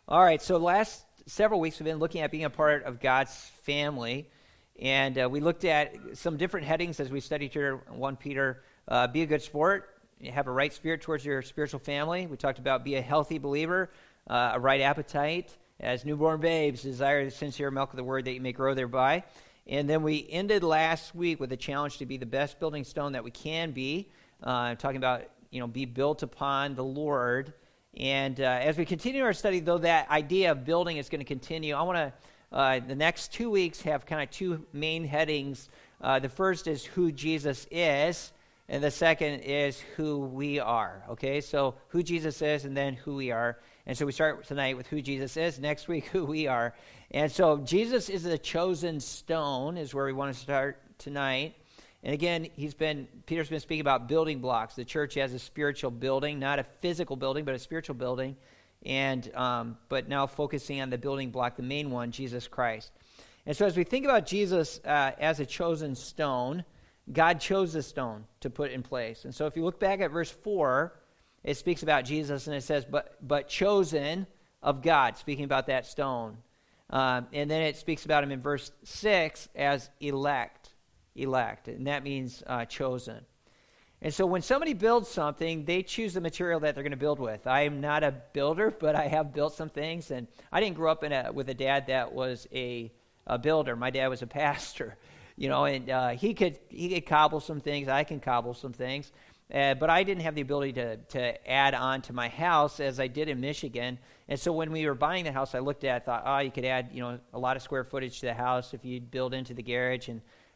All right, so last several weeks we've been looking at being a part of God's family, and we looked at some different headings as we studied here. 1 Peter, be a good sport, have a right spirit towards your spiritual family. We talked about be a healthy believer, a right appetite, as newborn babes desire the sincere milk of the word that you may grow thereby. And then we ended last week with a challenge to be the best building stone that we can be, talking about, be built upon the Lord. And as we continue our study, though, that idea of building is going to continue. I want to, the next 2 weeks, have kind of two main headings. The first is who Jesus is, and the second is who we are. Okay, so who Jesus is, and then who we are. And so we start tonight with who Jesus is, next week who we are. And so Jesus is the chosen stone is where we want to start tonight. And again, Peter's been speaking about building blocks. The church has a spiritual building, not a physical building, but a spiritual building. And but now focusing on the building block, the main one, Jesus Christ. And so as we think about Jesus as a chosen stone, God chose the stone to put in place. And so if you look back at verse 4, it speaks about Jesus, and it says, but chosen of God, speaking about that stone. And then it speaks about him in verse 6 as elect, and that means chosen. And so when somebody builds something, they choose the material that they're going to build with. I am not a builder, but I have built some things, and I didn't grow up with a dad that was a builder. My dad was a pastor, and he could cobble some things. I can cobble some things, but I didn't have the ability to add on to my house as I did in Michigan. And so when we were buying the house, I looked at it, thought, you could add, a lot of square footage to the house if you build into the garage.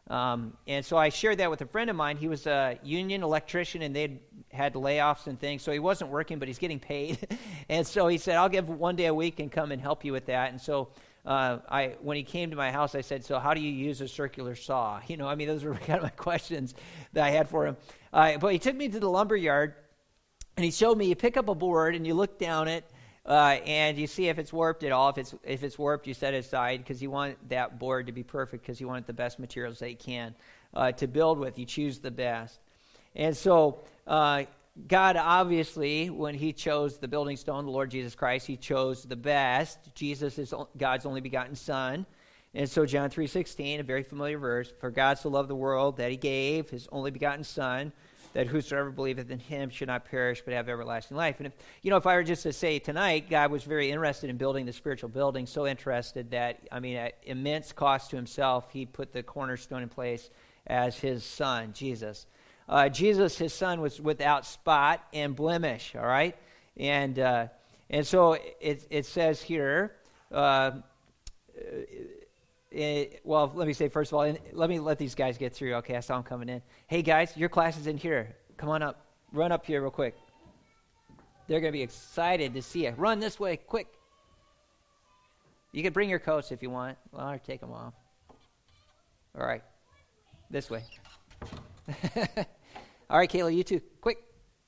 And so I shared that with a friend of mine. He was a union electrician, and they'd had layoffs and things, so he wasn't working, but he's getting paid. And so he said, I'll give one day a week and come and help you with that. And so when he came to my house, I said, so how do you use a circular saw? Those were kind of my questions that I had for him. But he took me to the lumber yard, and he showed me you pick up a board, and you look down it, and you see if it's warped at all. If it's warped, you set it aside because you want that board to be perfect because you want the best materials that you can to build with. You choose the best. And so God, obviously, when he chose the building stone, the Lord Jesus Christ, he chose the best. Jesus is God's only begotten Son. And so John 3:16, a very familiar verse, for God so loved the world that he gave his only begotten Son, that whosoever believeth in him should not perish but have everlasting life. And if I were just to say tonight, God was very interested in building the spiritual building, so interested that, at immense cost to himself, he put the cornerstone in place as his Son, Jesus. Jesus, his Son, was without spot and blemish, all right? And so it says here, well, let me say, first of all, let me let these guys get through. Okay, I saw them coming in. Hey, guys, your class is in here. Come on up. Run up here real quick. They're going to be excited to see you. Run this way, quick. You can bring your coats if you want. Well, I'll take them off. All right. This way. All right, Kayla, you too. Quick.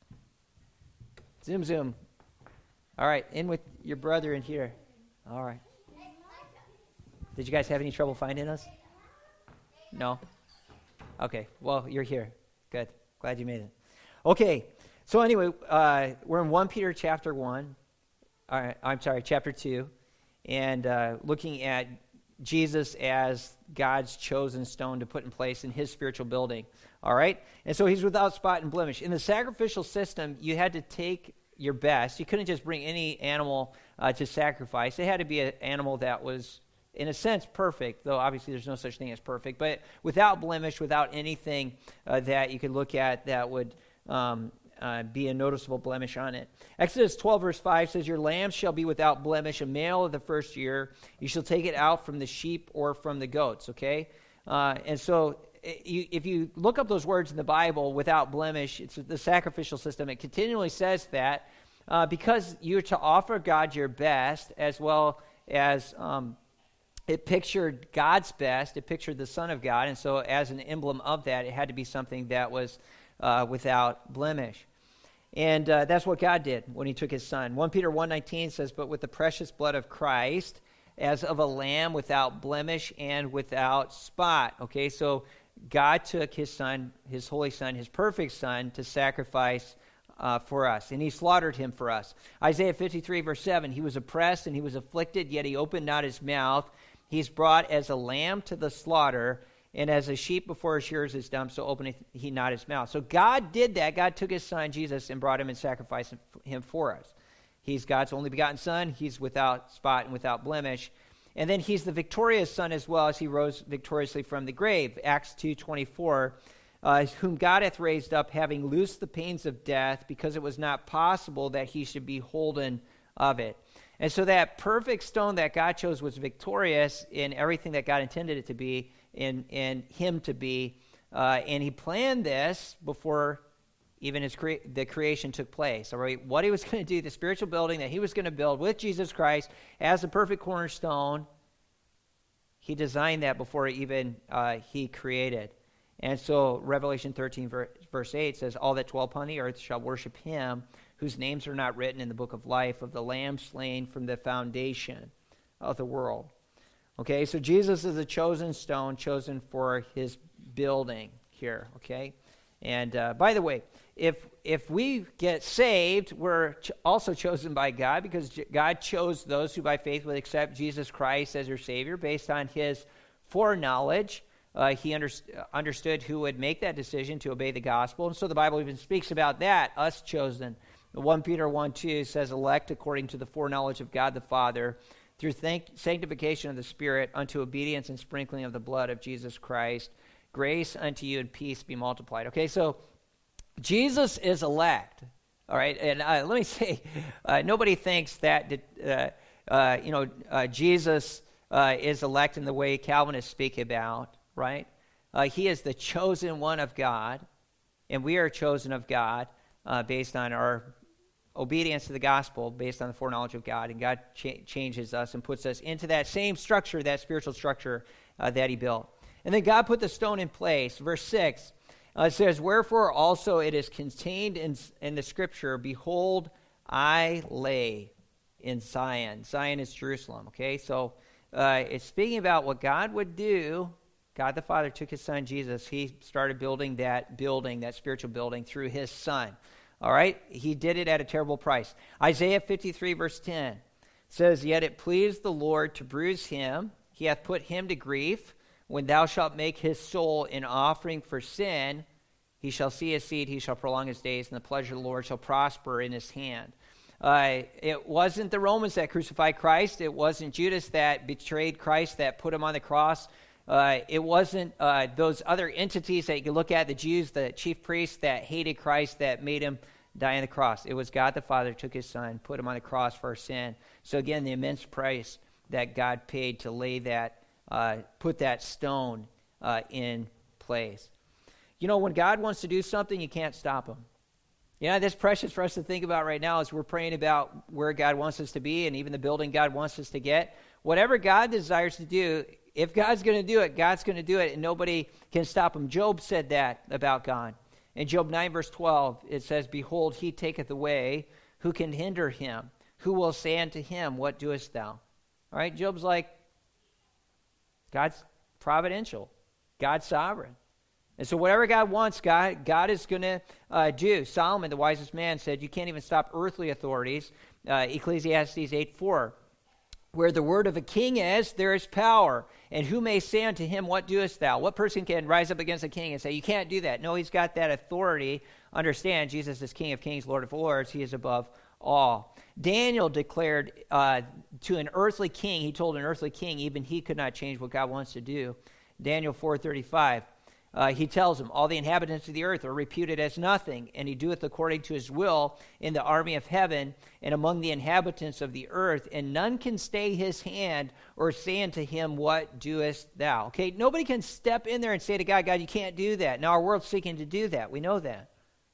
Zoom. All right, in with your brother in here. All right. Did you guys have any trouble finding us? No? Okay, well, you're here. Good. Glad you made it. Okay, so anyway, we're in 1 Peter chapter 1. Chapter 2. And looking at Jesus as God's chosen stone to put in place in his spiritual building. All right? And so he's without spot and blemish. In the sacrificial system, you had to take your best. You couldn't just bring any animal to sacrifice. It had to be an animal that was, in a sense, perfect, though obviously there's no such thing as perfect, but without blemish, without anything that you could look at that would be a noticeable blemish on it. Exodus 12, verse 5 says, your lamb shall be without blemish, a male of the first year. You shall take it out from the sheep or from the goats, okay? And so if you look up those words in the Bible, without blemish, it's the sacrificial system. It continually says that because you're to offer God your best, as well as it pictured God's best. It pictured the Son of God. And so as an emblem of that, it had to be something that was without blemish. And that's what God did when he took his Son. 1 Peter 1:19 says, but with the precious blood of Christ, as of a lamb without blemish and without spot. Okay, so God took his Son, his holy Son, his perfect Son, to sacrifice for us, and he slaughtered him for us. Isaiah 53, verse 7, he was oppressed and he was afflicted, yet he opened not his mouth. He's brought as a lamb to the slaughter, and as a sheep before his shearers is dumb, so openeth he not his mouth. So God did that. God took his son, Jesus, and brought him and sacrificed him for us. He's God's only begotten son. He's without spot and without blemish. And then he's the victorious son as well, as he rose victoriously from the grave. Acts 2:24, whom God hath raised up, having loosed the pains of death, because it was not possible that he should be holden of it. And so that perfect stone that God chose was victorious in everything that God intended it to be, in him to be. And he planned this before even the creation took place. All right, what he was going to do, the spiritual building that he was going to build with Jesus Christ as the perfect cornerstone, he designed that before even he created. And so Revelation 13, verse 8 says, all that dwell upon the earth shall worship him, whose names are not written in the book of life of the Lamb slain from the foundation of the world. Okay, so Jesus is a chosen stone, chosen for his building here, okay? And by the way, if we get saved, we're also chosen by God, because God chose those who by faith would accept Jesus Christ as their Savior based on his foreknowledge. He understood who would make that decision to obey the gospel. And so the Bible even speaks about that, us chosen. 1 Peter 1:2 says, elect according to the foreknowledge of God the Father, through sanctification of the Spirit, unto obedience and sprinkling of the blood of Jesus Christ. Grace unto you and peace be multiplied. Okay, so Jesus is elect. All right, and let me say, nobody thinks that Jesus is elect in the way Calvinists speak about, right? He is the chosen one of God, and we are chosen of God based on our obedience to the gospel, based on the foreknowledge of God, and God changes us and puts us into that same structure, that spiritual structure that he built. And then God put the stone in place. Verse 6 it says, wherefore also it is contained in the scripture, behold, I lay in Zion. Zion is Jerusalem, okay? So it's speaking about what God would do. God the Father took his son Jesus. He started building, that spiritual building, through his son. All right? He did it at a terrible price. Isaiah 53, verse 10 says, yet it pleased the Lord to bruise him. He hath put him to grief. When thou shalt make his soul an offering for sin, he shall see his seed, he shall prolong his days, and the pleasure of the Lord shall prosper in his hand. It wasn't the Romans that crucified Christ. It wasn't Judas that betrayed Christ, that put him on the cross. It wasn't those other entities that you can look at, the Jews, the chief priests that hated Christ, that made him die on the cross. It was God the Father took his son, put him on the cross for our sin. So again, the immense price that God paid to lay that, put that stone in place. You know, when God wants to do something, you can't stop him. Yeah, that's precious for us to think about right now as we're praying about where God wants us to be and even the building God wants us to get. Whatever God desires to do, if God's going to do it, God's going to do it, and nobody can stop him. Job said that about God. In Job 9, verse 12, it says, behold, he taketh away, who can hinder him? Who will say unto him, what doest thou? All right, Job's like, God's providential. God's sovereign. And so whatever God wants, God is going to do. Solomon, the wisest man, said you can't even stop earthly authorities. Ecclesiastes 8:4, where the word of a king is, there is power. And who may say unto him, what doest thou? What person can rise up against a king and say, you can't do that? No, he's got that authority. Understand, Jesus is King of kings, Lord of lords. He is above all. Daniel declared to an earthly king, he told an earthly king, even he could not change what God wants to do. Daniel 4:35, he tells him, all the inhabitants of the earth are reputed as nothing, and he doeth according to his will in the army of heaven and among the inhabitants of the earth, and none can stay his hand or say unto him, what doest thou? Okay, nobody can step in there and say to God, God, you can't do that. Now our world's seeking to do that. We know that.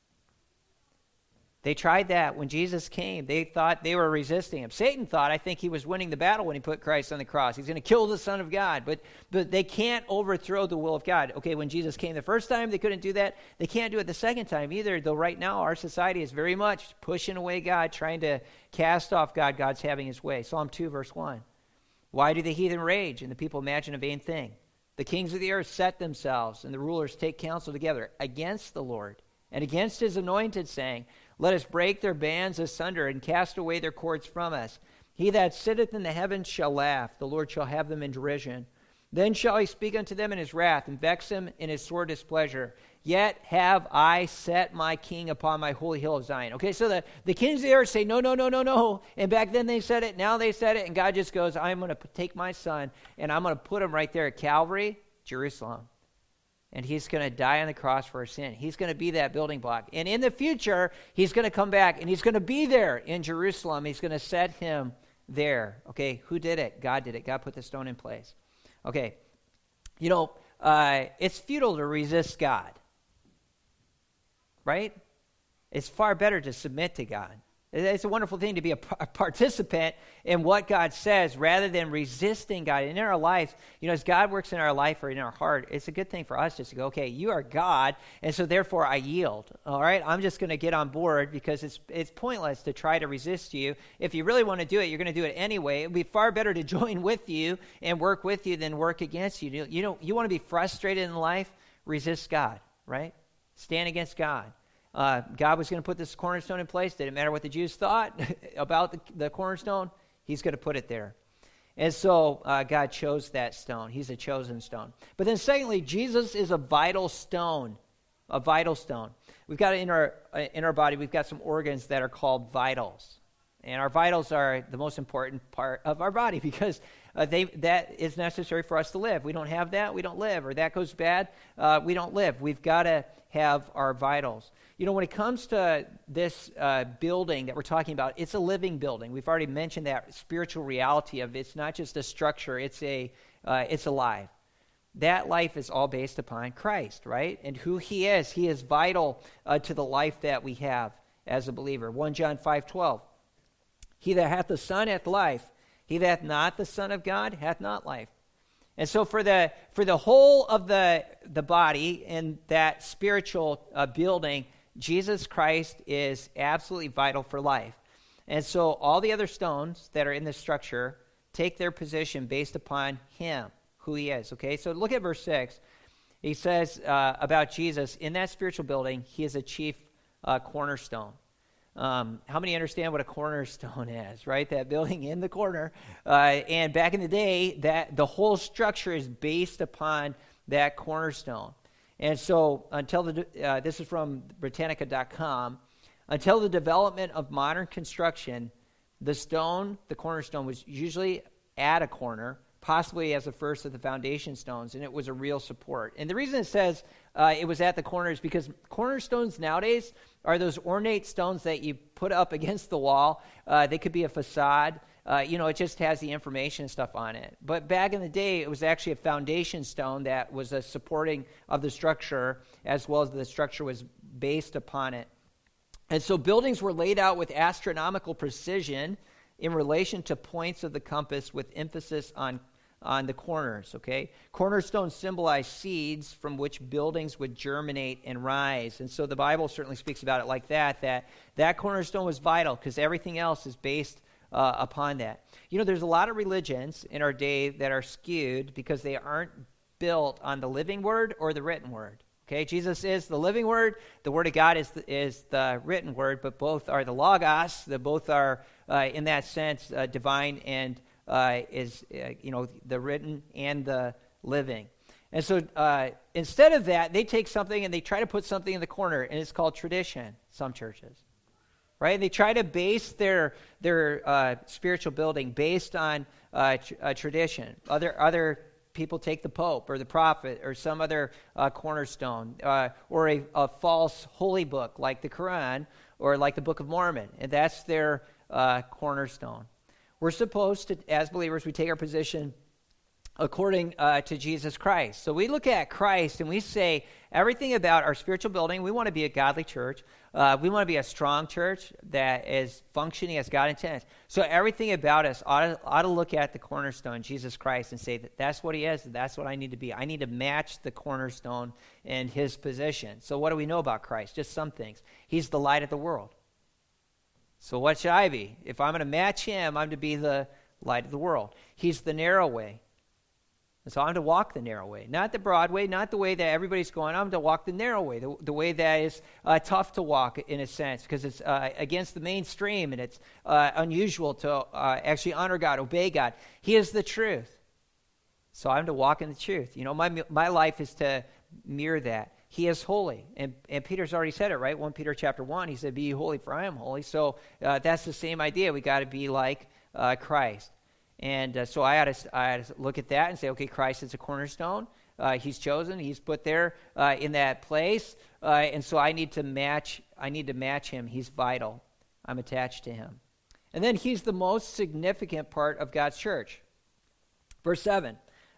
They tried that when Jesus came. They thought they were resisting him. Satan thought, I think he was winning the battle when he put Christ on the cross. He's going to kill the Son of God. But they can't overthrow the will of God. Okay, when Jesus came the first time, they couldn't do that. They can't do it the second time either, though right now our society is very much pushing away God, trying to cast off God. God's having his way. Psalm 2, verse 1. Why do the heathen rage and the people imagine a vain thing? The kings of the earth set themselves, and the rulers take counsel together against the Lord and against his anointed, saying, Let us break their bands asunder and cast away their cords from us. He that sitteth in the heavens shall laugh. The Lord shall have them in derision. Then shall he speak unto them in his wrath, and vex them in his sore displeasure. Yet have I set my king upon my holy hill of Zion. Okay, so the kings of the earth say, no, no, no, no, no. And back then they said it, now they said it, and God just goes, I'm going to take my son, and I'm going to put him right there at Calvary, Jerusalem. And he's going to die on the cross for our sin. He's going to be that building block. And in the future, he's going to come back, and he's going to be there in Jerusalem. He's going to set him there. Okay, who did it? God did it. God put the stone in place. Okay, it's futile to resist God, right? It's far better to submit to God. It's a wonderful thing to be a participant in what God says rather than resisting God. And in our lives, as God works in our life or in our heart, it's a good thing for us just to go, okay, you are God, and so therefore I yield. All right, I'm just going to get on board because it's pointless to try to resist you. If you really want to do it, you're going to do it anyway. It would be far better to join with you and work with you than work against you. You want to be frustrated in life? Resist God, right? Stand against God. God was going to put this cornerstone in place. Didn't matter what the Jews thought about the cornerstone. He's going to put it there. And so God chose that stone. He's a chosen stone. But then secondly, Jesus is a vital stone. A vital stone. We've got in our body, we've got some organs that are called vitals. And our vitals are the most important part of our body because that is necessary for us to live. We don't have that, we don't live. Or that goes bad, we don't live. We've got to have our vitals. When it comes to this building that we're talking about, it's a living building. We've already mentioned that spiritual reality of it's not just a structure, it's alive. That life is all based upon Christ, right? And who he is. He is vital to the life that we have as a believer. 1 John 5:12. He that hath the Son hath life. He that hath not the Son of God hath not life. And so for the whole of the body in that spiritual building, Jesus Christ is absolutely vital for life. And so all the other stones that are in this structure take their position based upon him, who he is. Okay, so look at verse 6. He says about Jesus, in that spiritual building, he is a chief cornerstone. How many understand what a cornerstone is, right? That building in the corner. And back in the day, that the whole structure is based upon that cornerstone. And so until this is from Britannica.com, until the development of modern construction, the cornerstone was usually at a corner, possibly as the first of the foundation stones, and it was a real support. And the reason it says it was at the corner is because cornerstones nowadays are those ornate stones that you put up against the wall. They could be a facade. It just has the information and stuff on it. But back in the day, it was actually a foundation stone that was a supporting of the structure, as well as the structure was based upon it. And so buildings were laid out with astronomical precision in relation to points of the compass with emphasis on the corners, okay? Cornerstones symbolize seeds from which buildings would germinate and rise. And so the Bible certainly speaks about it like that cornerstone was vital because everything else is based upon that. There's a lot of religions in our day that are skewed because they aren't built on the living word or the written word. Okay, Jesus is the living word. The word of God is the written word, but both are the logos. Both are, in that sense, divine and is the written and the living. And so instead of that, they take something and they try to put something in the corner, and it's called tradition. Some churches. Right? They try to base their spiritual building based on tradition. Other people take the Pope or the prophet or some other cornerstone or a false holy book like the Quran or like the Book of Mormon, and that's their cornerstone. We're supposed to, as believers, we take our position according to Jesus Christ. So we look at Christ and we say everything about our spiritual building. We want to be a godly church. We want to be a strong church that is functioning as God intends. So everything about us ought to look at the cornerstone, Jesus Christ, and say that's what he is, that's what I need to be. I need to match the cornerstone in his position. So what do we know about Christ? Just some things. He's the light of the world. So what should I be? If I'm going to match him, I'm to be the light of the world. He's the narrow way. And so I'm to walk the narrow way, not the broad way, not the way that everybody's going. I'm to walk the narrow way, the way that is tough to walk in a sense, because it's against the mainstream, and it's unusual to actually honor God, obey God. He is the truth. So I'm to walk in the truth. You know, my life is to mirror that. He is holy. And Peter's already said it, right? 1 Peter chapter 1, he said, be ye holy, for I am holy. So that's the same idea. We got to be like Christ. And so I ought to look at that and say, okay, Christ is a cornerstone. He's chosen. He's put there in that place. And so I need to match him. He's vital. I'm attached to him. And then he's the most significant part of God's church. Verse 7,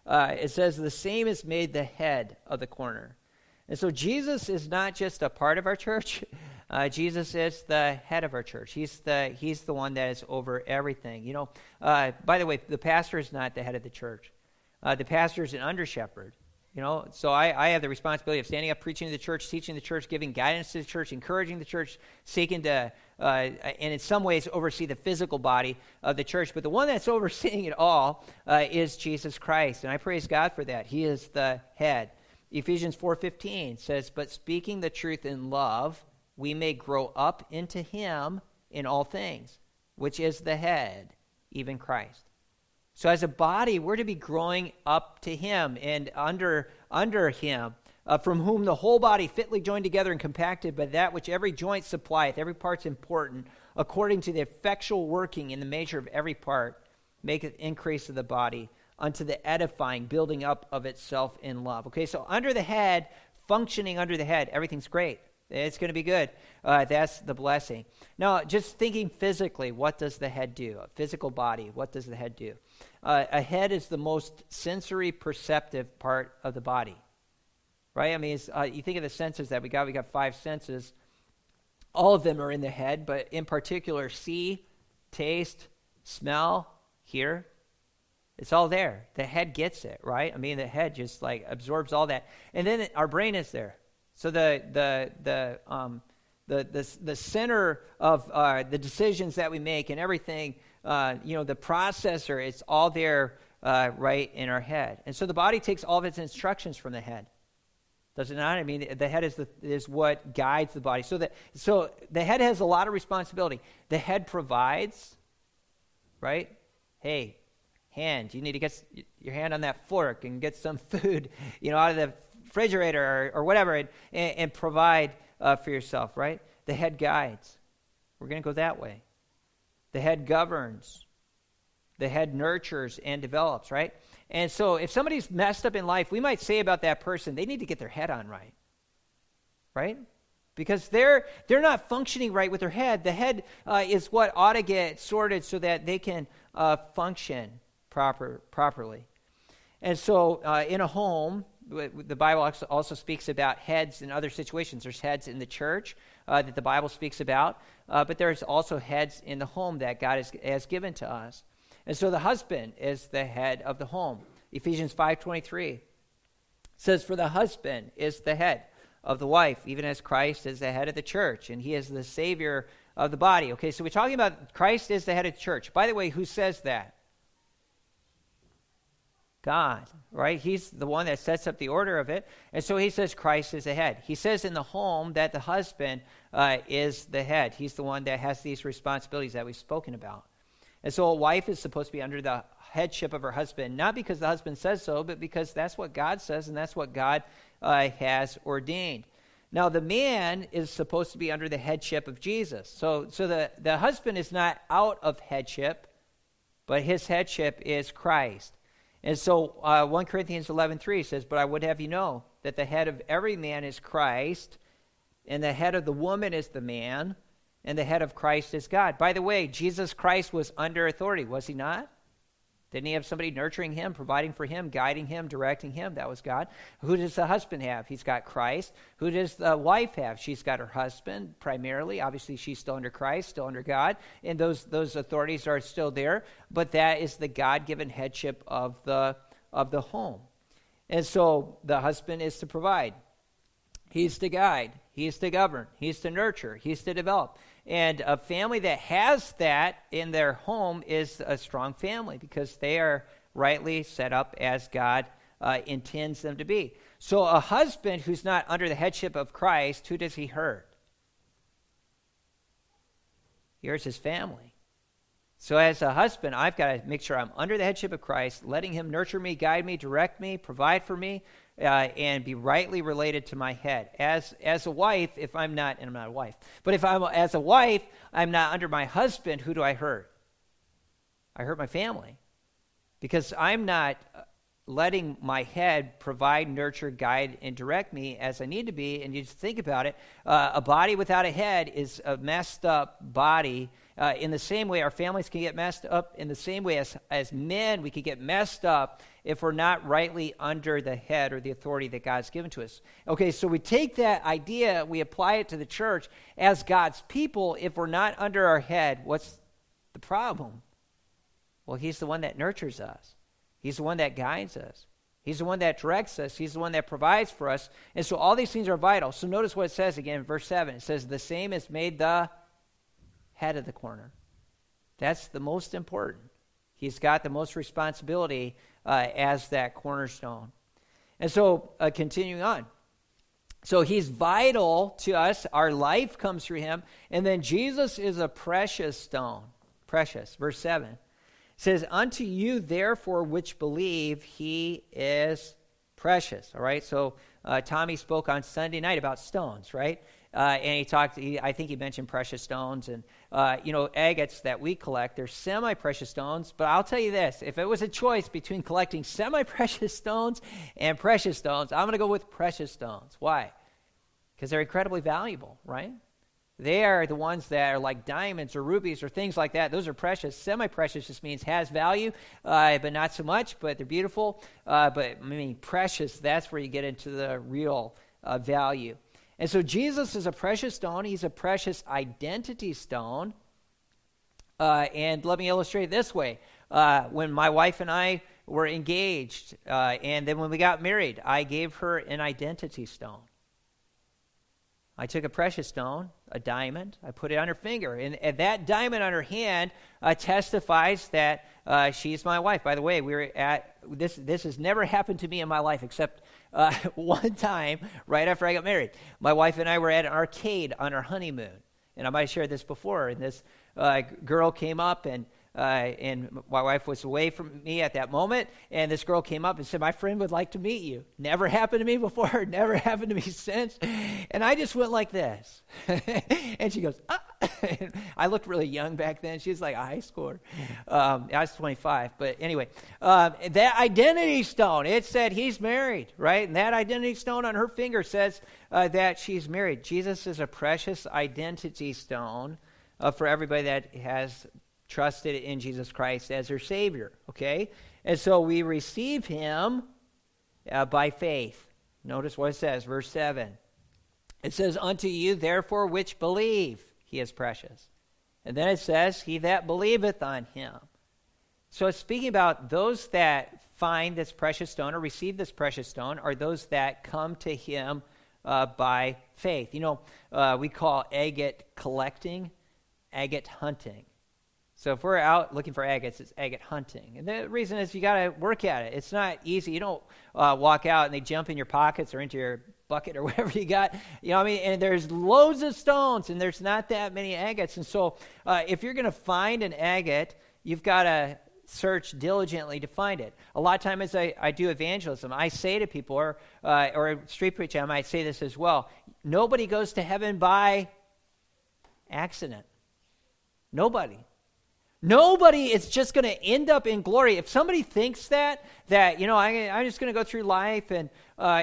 it says, the same is made the head of the corner. And so Jesus is not just a part of our church. Jesus is the head of our church. He's the one that is over everything. You know, by the way, the pastor is not the head of the church. The pastor is an under-shepherd. You know, so I have the responsibility of standing up, preaching to the church, teaching the church, giving guidance to the church, encouraging the church, seeking to, and in some ways, oversee the physical body of the church. But the one that's overseeing it all is Jesus Christ, and I praise God for that. He is the head. Ephesians 4:15 says, but speaking the truth in love, we may grow up into him in all things, which is the head, even Christ. So as a body, we're to be growing up to him and under him, from whom the whole body fitly joined together and compacted by that which every joint supplieth, every part's important, according to the effectual working in the measure of every part, maketh increase of the body unto the edifying, building up of itself in love. Okay, so under the head, functioning under the head, everything's great. It's going to be good. That's the blessing. Now, just thinking physically, what does the head do? A physical body, what does the head do? A head is the most sensory perceptive part of the body, right? I mean, you think of the senses that we got 5 senses. All of them are in the head, but in particular, see, taste, smell, hear. It's all there. The head gets it, right? I mean, the head just like absorbs all that. And then our brain is there. So the center of the decisions that we make and everything, the processor, it's all there right in our head. And so the body takes all of its instructions from the head. Does it not? I mean, the head is what guides the body. So the head has a lot of responsibility. The head provides, right? Hey, hand, you need to get your hand on that fork and get some food, out of the refrigerator or whatever, and provide for yourself, right? The head guides. We're going to go that way. The head governs. The head nurtures and develops, right? And so if somebody's messed up in life, we might say about that person, they need to get their head on right, right? Because they're not functioning right with their head. The head is what ought to get sorted so that they can function properly. And so in a home, the Bible also speaks about heads in other situations. There's heads in the church that the Bible speaks about, but there's also heads in the home that God has given to us. And so the husband is the head of the home. Ephesians 5:23 says, for the husband is the head of the wife, even as Christ is the head of the church, and he is the Savior of the body. Okay, so we're talking about Christ is the head of the church. By the way, who says that? God, right? He's the one that sets up the order of it. And so he says Christ is the head. He says in the home that the husband is the head. He's the one that has these responsibilities that we've spoken about. And so a wife is supposed to be under the headship of her husband, not because the husband says so, but because that's what God says and that's what God has ordained. Now, the man is supposed to be under the headship of Jesus. So the husband is not out of headship, but his headship is Christ. And so 1 Corinthians 11:3 says, but I would have you know that the head of every man is Christ, and the head of the woman is the man, and the head of Christ is God. By the way, Jesus Christ was under authority, was he not? Didn't he have somebody nurturing him, providing for him, guiding him, directing him? That was God. Who does the husband have? He's got Christ. Who does the wife have? She's got her husband primarily. Obviously, she's still under Christ, still under God, and those authorities are still there. But that is the God-given headship of the home. And so the husband is to provide. He's to guide. He's to govern. He's to nurture. He's to develop. And a family that has that in their home is a strong family because they are rightly set up as God intends them to be. So a husband who's not under the headship of Christ, who does he hurt? He hurts his family. So as a husband, I've got to make sure I'm under the headship of Christ, letting him nurture me, guide me, direct me, provide for me, and be rightly related to my head. As a wife, if I'm not, and I'm not a wife, but if I'm as a wife, I'm not under my husband, who do I hurt? I hurt my family. Because I'm not letting my head provide, nurture, guide, and direct me as I need to be. And you just think about it, a body without a head is a messed up body. In the same way, our families can get messed up. In the same way, as men, we can get messed up if we're not rightly under the head or the authority that God's given to us. Okay, so we take that idea, we apply it to the church as God's people. If we're not under our head, what's the problem? Well, he's the one that nurtures us. He's the one that guides us. He's the one that directs us. He's the one that provides for us. And so all these things are vital. So notice what it says again in verse 7. It says, the same is made the head of the corner. That's the most important. He's got the most responsibility as that cornerstone. And so continuing on. So he's vital to us. Our life comes through him. And then Jesus is a precious stone. Precious. Verse 7. It says, unto you, therefore, which believe, he is precious. All right? So Tommy spoke on Sunday night about stones, right? And he talked, I think he mentioned precious stones. And, agates that we collect, they're semi-precious stones. But I'll tell you this, if it was a choice between collecting semi-precious stones and precious stones, I'm going to go with precious stones. Why? Because they're incredibly valuable, right? They are the ones that are like diamonds or rubies or things like that. Those are precious. Semi-precious just means has value, but not so much, but they're beautiful. Precious, that's where you get into the real value. And so Jesus is a precious stone. He's a precious identity stone. And let me illustrate it this way. When my wife and I were engaged, and then when we got married, I gave her an identity stone. I took a precious stone, a diamond, I put it on her finger, and that diamond on her hand testifies that she's my wife. By the way, we were at this has never happened to me in my life except one time right after I got married. My wife and I were at an arcade on our honeymoon, and I might have shared this before, and this girl came up, and my wife was away from me at that moment, and this girl came up and said, my friend would like to meet you. Never happened to me before, never happened to me since. And I just went like this. And she goes, ah. I looked really young back then. She was like a high schooler. I was 25. But anyway, that identity stone, it said he's married, right? And that identity stone on her finger says that she's married. Jesus is a precious identity stone for everybody that has trusted in Jesus Christ as their Savior, okay? And so we receive him by faith. Notice what it says, verse 7. It says, unto you, therefore, which believe, he is precious. And then it says, he that believeth on him. So it's speaking about those that find this precious stone or receive this precious stone are those that come to him by faith. We call agate collecting, agate hunting. So if we're out looking for agates, it's agate hunting. And the reason is you got to work at it. It's not easy. You don't walk out and they jump in your pockets or into your bucket or whatever you got. And there's loads of stones and there's not that many agates. And so if you're going to find an agate, you've got to search diligently to find it. A lot of times as I do evangelism, I say to people, or street preaching, I might say this as well, nobody goes to heaven by accident. Nobody is just going to end up in glory. If somebody thinks that I'm just going to go through life and I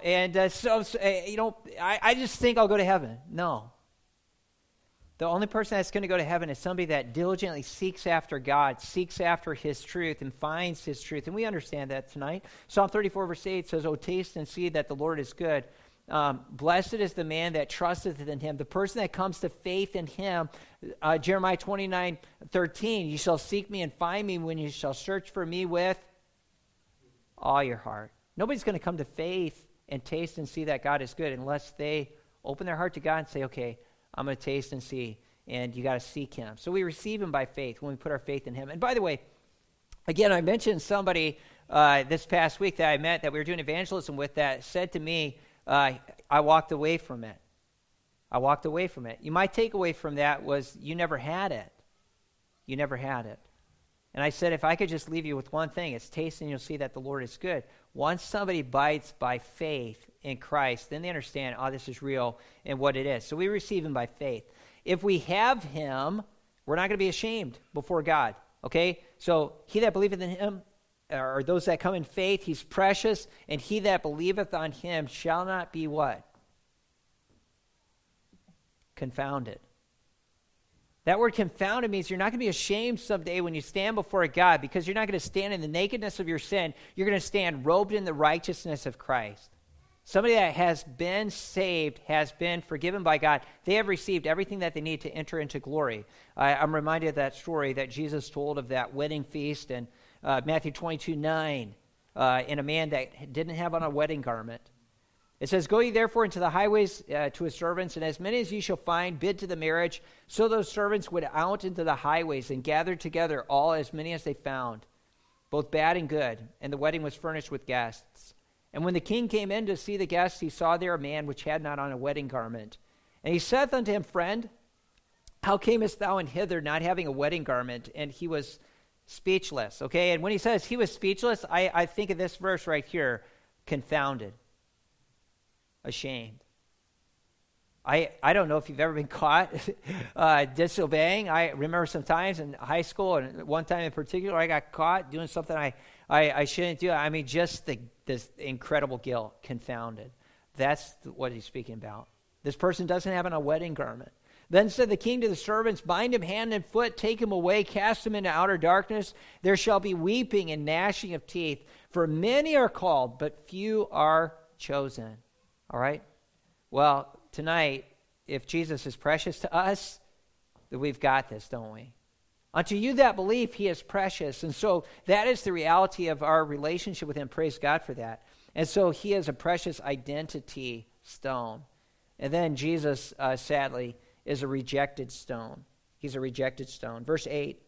just think I'll go to heaven. No. The only person that's going to go to heaven is somebody that diligently seeks after God, seeks after his truth, and finds his truth. And we understand that tonight. Psalm 34, verse 8 says, "O taste and see that the Lord is good. Blessed is the man that trusteth in him," the person that comes to faith in him. Jeremiah 29:13, "You shall seek me and find me when you shall search for me with all your heart." Nobody's going to come to faith and taste and see that God is good unless they open their heart to God and say, okay, I'm going to taste and see, and you got to seek him. So we receive him by faith when we put our faith in him. And by the way, again, I mentioned somebody this past week that I met, that we were doing evangelism with, that said to me, I walked away from it. I walked away from it. My takeaway from that was, you never had it. You never had it. And I said, if I could just leave you with one thing, it's taste and you'll see that the Lord is good. Once somebody bites by faith in Christ, then they understand, this is real and what it is. So we receive him by faith. If we have him, we're not going to be ashamed before God, okay? So he that believeth in him, or those that come in faith, he's precious, and he that believeth on him shall not be what? Confounded. That word confounded means you're not going to be ashamed someday when you stand before God, because you're not going to stand in the nakedness of your sin. You're going to stand robed in the righteousness of Christ. Somebody that has been saved, has been forgiven by God, they have received everything that they need to enter into glory. I'm reminded of that story that Jesus told of that wedding feast in Matthew 22:9, in a man that didn't have on a wedding garment. It says, "Go ye therefore into the highways to his servants, and as many as ye shall find, bid to the marriage. So those servants went out into the highways and gathered together all as many as they found, both bad and good. And the wedding was furnished with guests. And when the king came in to see the guests, he saw there a man which had not on a wedding garment. And he saith unto him, Friend, how camest thou in hither, not having a wedding garment? And he was speechless." Okay, and when he says he was speechless, I think of this verse right here, confounded. Ashamed. I don't know if you've ever been caught disobeying. I remember sometimes in high school, and one time in particular, I got caught doing something I shouldn't do. I mean, just this incredible guilt, confounded. That's what he's speaking about. This person doesn't have on a wedding garment. Then said the king to the servants, "Bind him hand and foot, take him away, cast him into outer darkness. There shall be weeping and gnashing of teeth, for many are called, but few are chosen." All right? Well, tonight, if Jesus is precious to us, then we've got this, don't we? Unto you that believe, he is precious. And so that is the reality of our relationship with him. Praise God for that. And so he is a precious identity stone. And then Jesus, sadly, is a rejected stone. He's a rejected stone. Verse 8,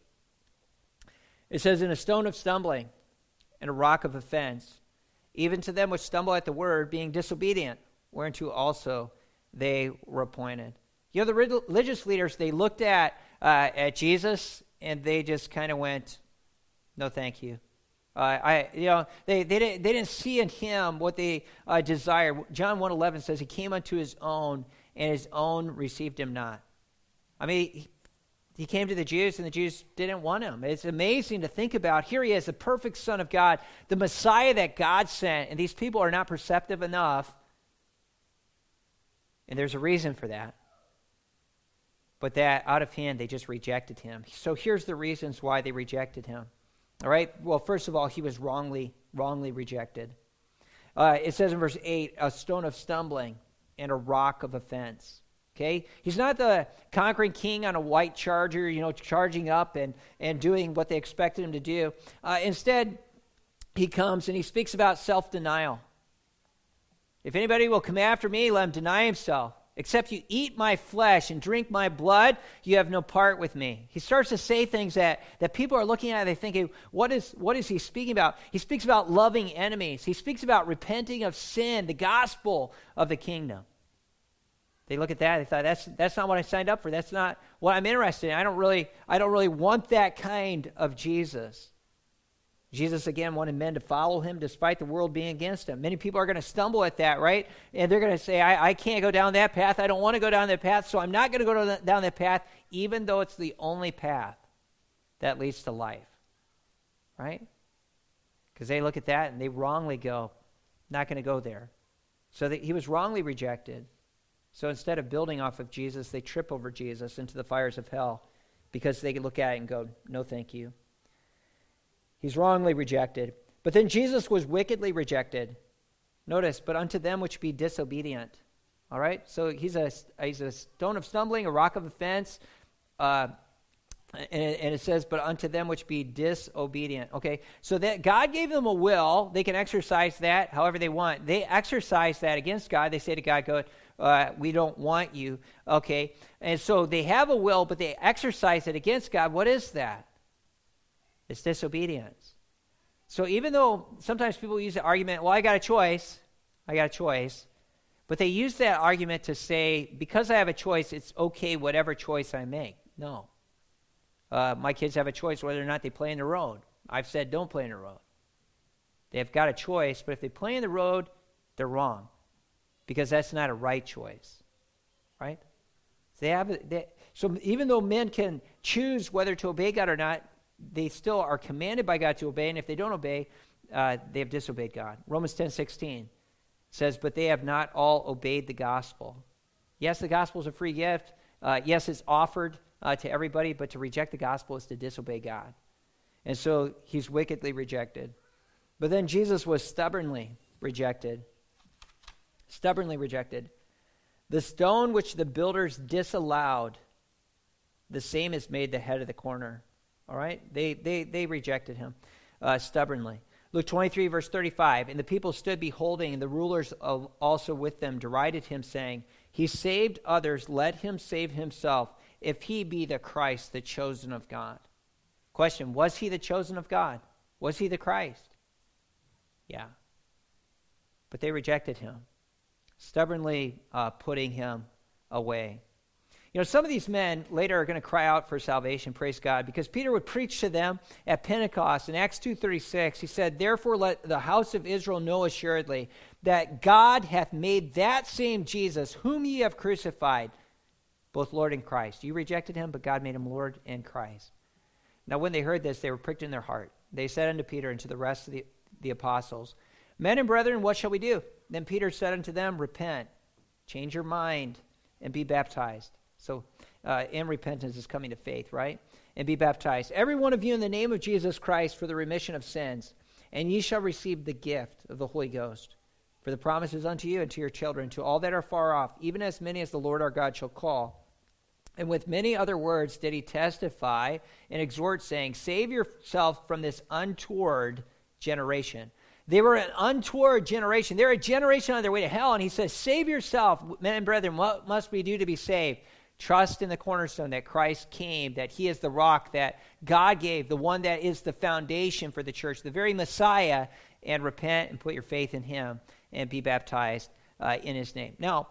it says, "And a stone of stumbling and a rock of offense, even to them which stumble at the word, being disobedient, whereunto also they were appointed." You know, the religious leaders, they looked at Jesus and they just kind of went, "No, thank you." They didn't see in him what they desired. John 1:11 says he came unto his own, and his own received him not. I mean, he came to the Jews, and the Jews didn't want him. It's amazing to think about. Here he is, the perfect Son of God, the Messiah that God sent, and these people are not perceptive enough. And there's a reason for that. But that out of hand, they just rejected him. So here's the reasons why they rejected him. All right? Well, first of all, he was wrongly rejected. It says in verse 8, a stone of stumbling and a rock of offense. Okay? He's not the conquering king on a white charger, charging up and doing what they expected him to do. Instead, he comes and he speaks about self-denial. "If anybody will come after me, let him deny himself. Except you eat my flesh and drink my blood, you have no part with me." He starts to say things that people are looking at and they think, what is he speaking about? He speaks about loving enemies. He speaks about repenting of sin, the gospel of the kingdom. They look at that, they thought, that's not what I signed up for. That's not what I'm interested in. I don't really want that kind of Jesus. Jesus, again, wanted men to follow him despite the world being against him. Many people are going to stumble at that, right? And they're going to say, I can't go down that path. I don't want to go down that path, so I'm not going to go down that path, even though it's the only path that leads to life, right? Because they look at that and they wrongly go, not going to go there. So he was wrongly rejected. So instead of building off of Jesus, they trip over Jesus into the fires of hell because they look at it and go, "No, thank you." He's wrongly rejected. But then Jesus was wickedly rejected. Notice, "But unto them which be disobedient." All right? So he's a stone of stumbling, a rock of offense. And it says, "But unto them which be disobedient." Okay? So that God gave them a will. They can exercise that however they want. They exercise that against God. They say to God, "We don't want you." Okay? And so they have a will, but they exercise it against God. What is that? It's disobedience. So even though sometimes people use the argument, well, I got a choice, but they use that argument to say, because I have a choice, it's okay whatever choice I make. No. My kids have a choice whether or not they play in the road. I've said don't play in the road. They've got a choice, but if they play in the road, they're wrong, because that's not a right choice, right? So even though men can choose whether to obey God or not, they still are commanded by God to obey, and if they don't obey, they have disobeyed God. Romans 10:16 says, but they have not all obeyed the gospel. Yes, the gospel is a free gift. Yes, it's offered to everybody, but to reject the gospel is to disobey God. And so he's wickedly rejected. But then Jesus was stubbornly rejected. Stubbornly rejected. The stone which the builders disallowed, the same is made the head of the corner. All right? They rejected him stubbornly. Luke 23, verse 35, and the people stood beholding, and the rulers also with them derided him, saying, he saved others, let him save himself, if he be the Christ, the chosen of God. Question, was he the chosen of God? Was he the Christ? Yeah. But they rejected him, stubbornly putting him away. You know, some of these men later are going to cry out for salvation, praise God, because Peter would preach to them at Pentecost. In Acts 2:36, he said, therefore let the house of Israel know assuredly that God hath made that same Jesus, whom ye have crucified, both Lord and Christ. You rejected him, but God made him Lord and Christ. Now when they heard this, they were pricked in their heart. They said unto Peter and to the rest of the apostles, men and brethren, what shall we do? Then Peter said unto them, repent, change your mind, and be baptized. So, in repentance is coming to faith, right? And be baptized, every one of you, in the name of Jesus Christ, for the remission of sins, and ye shall receive the gift of the Holy Ghost. For the promise is unto you and to your children, to all that are far off, even as many as the Lord our God shall call. And with many other words did he testify and exhort, saying, save yourself from this untoward generation. They were an untoward generation. They're a generation on their way to hell, and he says, save yourself, men and brethren, what must we do to be saved? Trust in the cornerstone, that Christ came, that he is the rock that God gave, the one that is the foundation for the church, the very Messiah, and repent and put your faith in him and be baptized in his name. Now,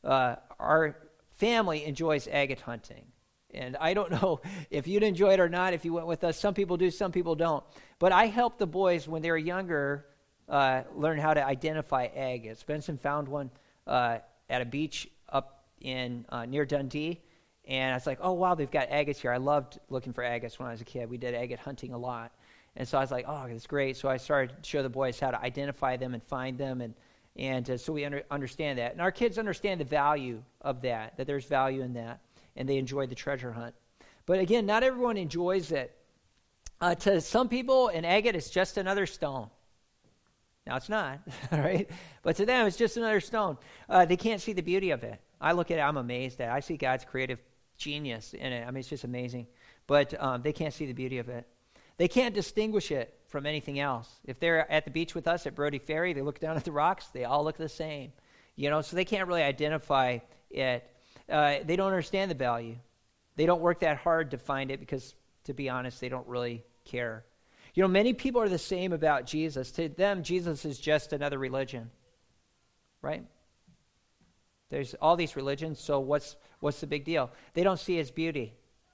our family enjoys agate hunting. And I don't know if you'd enjoy it or not if you went with us. Some people do, some people don't. But I helped the boys when they were younger learn how to identify agates. Benson found one at a beach up in near Dundee. And I was like, oh, wow, they've got agates here. I loved looking for agates when I was a kid. We did agate hunting a lot. And so I was like, oh, that's great. So I started to show the boys how to identify them and find them. And so we understand that. And our kids understand the value of that there's value in that. And they enjoy the treasure hunt. But again, not everyone enjoys it. To some people, an agate is just another stone. Now, it's not, all right? But to them, it's just another stone. They can't see the beauty of it. I look at it, I'm amazed at it. I see God's creative genius in it. I mean, it's just amazing. But they can't see the beauty of it. They can't distinguish it from anything else. If they're at the beach with us at Brody Ferry, they look down at the rocks, they all look the same. You know, so they can't really identify it. They don't understand the value. They don't work that hard to find it because, to be honest, they don't really care. You know, many people are the same about Jesus. To them, Jesus is just another religion, right? There's all these religions, so what's the big deal? They don't see his beauty.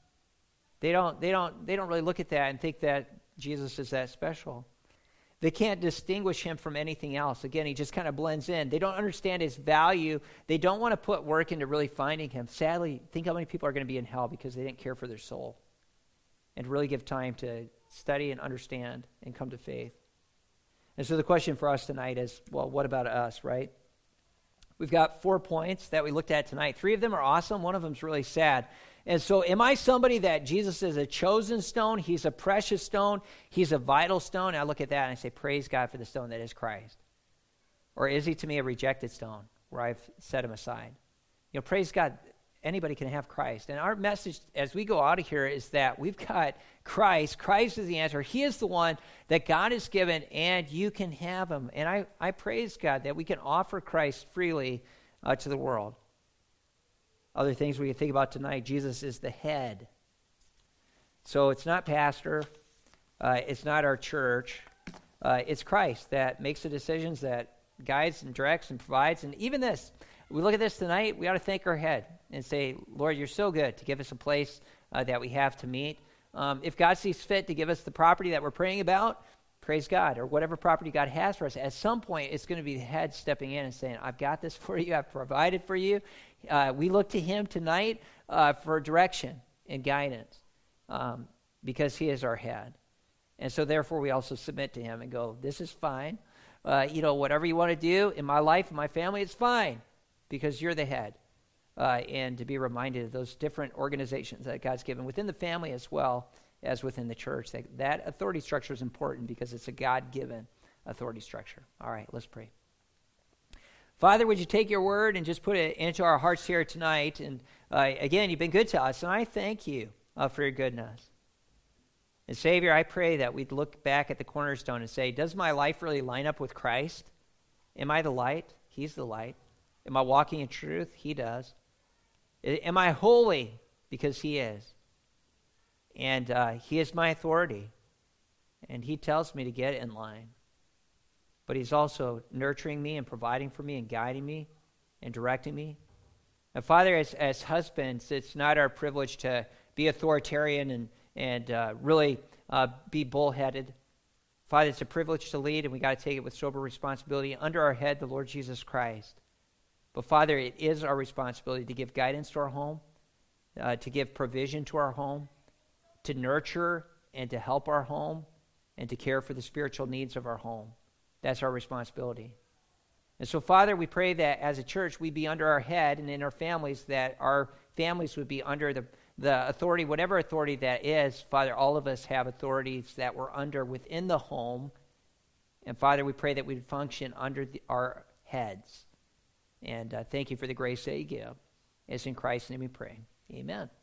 They don't really look at that and think that Jesus is that special. They can't distinguish him from anything else. Again, he just kind of blends in. They don't understand his value. They don't want to put work into really finding him. Sadly, think how many people are going to be in hell because they didn't care for their soul and really give time to study and understand and come to faith. And so the question for us tonight is, well, what about us, right? We've got 4 points that we looked at tonight. 3 of them are awesome. One of them is really sad. And so am I somebody that Jesus is a chosen stone? He's a precious stone. He's a vital stone. And I look at that and I say, praise God for the stone that is Christ. Or is he to me a rejected stone where I've set him aside? You know, praise God, anybody can have Christ. And our message as we go out of here is that we've got Christ. Christ is the answer. He is the one that God has given, and you can have him. And I praise God that we can offer Christ freely to the world. Other things we can think about tonight, Jesus is the head. So it's not pastor. It's not our church. it's Christ that makes the decisions, that guides and directs and provides. And even this, we look at this tonight, we ought to thank our head and say, Lord, you're so good to give us a place that we have to meet. If God sees fit to give us the property that we're praying about, praise God, or whatever property God has for us. At some point, it's going to be the head stepping in and saying, I've got this for you, I've provided for you. We look to him tonight for direction and guidance because he is our head. And so therefore, we also submit to him and go, this is fine. Whatever you want to do in my life and my family, it's fine because you're the head. And to be reminded of those different organizations that God's given within the family as well as within the church. That authority structure is important because it's a God-given authority structure. All right, let's pray. Father, would you take your word and just put it into our hearts here tonight? And again, you've been good to us, and I thank you for your goodness. And Savior, I pray that we'd look back at the cornerstone and say, does my life really line up with Christ? Am I the light? He's the light. Am I walking in truth? He does. Am I holy? Because he is. And he is my authority. And he tells me to get in line. But he's also nurturing me and providing for me and guiding me and directing me. And Father, as husbands, it's not our privilege to be authoritarian and really be bullheaded. Father, it's a privilege to lead, and we got to take it with sober responsibility under our head, the Lord Jesus Christ. But Father, it is our responsibility to give guidance to our home, to give provision to our home, to nurture and to help our home, and to care for the spiritual needs of our home. That's our responsibility. And so, Father, we pray that as a church, we be under our head, and in our families, that our families would be under the authority, whatever authority that is. Father, all of us have authorities that we're under within the home. And Father, we pray that we'd function under our heads. And thank you for the grace that you give. It's in Christ's name we pray. Amen.